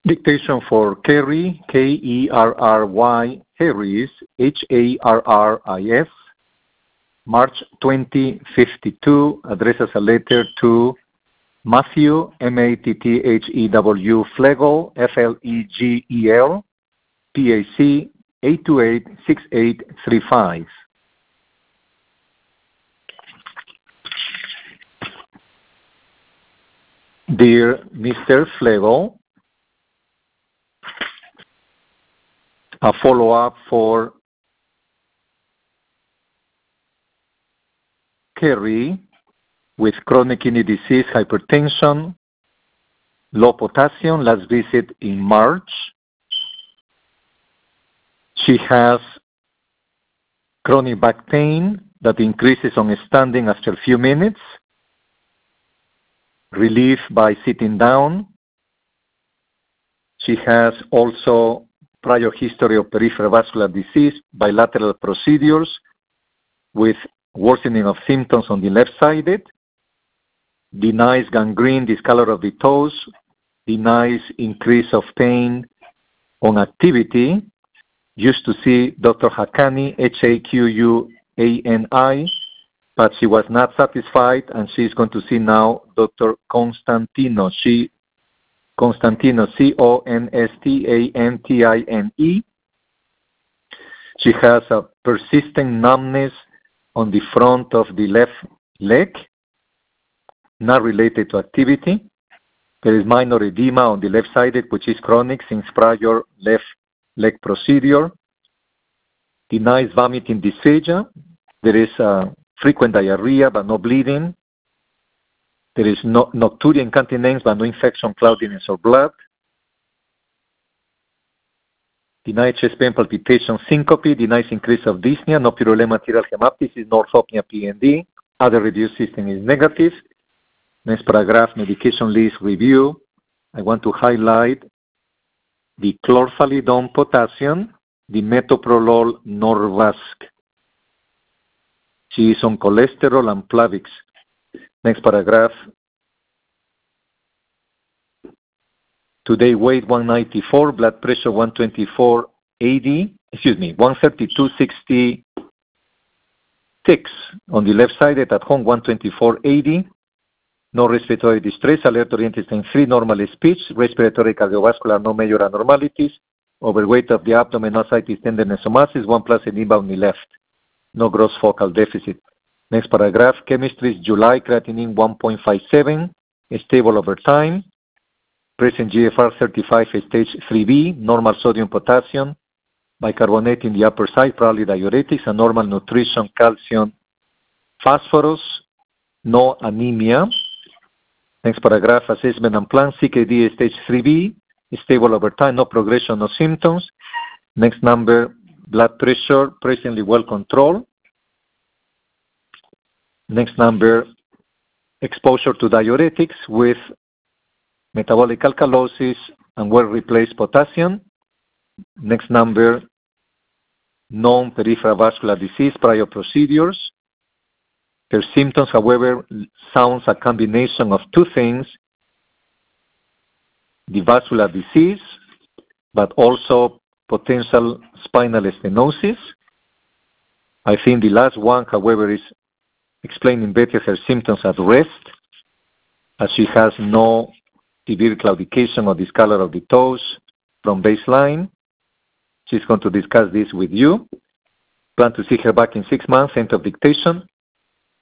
Dictation for Kerry, Kerry, Harris, Harris, March 2052, addresses a letter to Matthew, Matthew, Flegel, Flegel, PAC 8286835. Dear Mr. Flegel, a follow-up for Kerry with chronic kidney disease, hypertension, low potassium, last visit in March. She has chronic back pain that increases on standing after a few minutes, relief by sitting down. She has also prior history of peripheral vascular disease, bilateral procedures with worsening of symptoms on the left-sided, denies gangrene, discolor of the toes, denies increase of pain on activity, used to see Dr. Haqqani, Haquani, but she was not satisfied, and she's going to see now Dr. Constantino, Constantine. She has a persistent numbness on the front of the left leg, not related to activity. There is minor edema on the left-sided, which is chronic since prior left leg procedure. Denies vomiting dysphagia. There is frequent diarrhea, but no bleeding. There is no nocturia incontinence, but no infection, cloudiness, or blood. Denies chest pain, palpitation, syncope. Denies increase of dyspnea, no purulent material hemoptysis, no orthopnea, PND. Other reduced system is negative. Next paragraph, medication list review. I want to highlight the chlorphalidone potassium, the metoprolol Norvasc. She is on cholesterol and Plavix. Next paragraph. Today weight 194, blood pressure 132.66 on the left side, at home 124.80. No respiratory distress, alert oriented and free, normal speech, respiratory cardiovascular, no major abnormalities, overweight of the abdomen, no ascites, tenderness, or masses, 1 plus edema on the left. No gross focal deficit. Next paragraph, chemistry is July, creatinine 1.57, stable over time. Present GFR 35, stage 3B, normal sodium, potassium, bicarbonate in the upper side, probably diuretics, and normal nutrition, calcium, phosphorus, no anemia. Next paragraph, assessment and plan, CKD stage 3B, stable over time, no progression, no symptoms. Next number, blood pressure, presently well controlled. Next number, exposure to diuretics with metabolic alkalosis and well-replaced potassium. Next number, known peripheral vascular disease, prior procedures. Her symptoms, however, sounds a combination of two things: the vascular disease, but also potential spinal stenosis. I think the last one, however, is explaining better her symptoms at rest, as she has no severe claudication or discolor of the toes from baseline. She's going to discuss this with you. Plan to see her back in 6 months, end of dictation.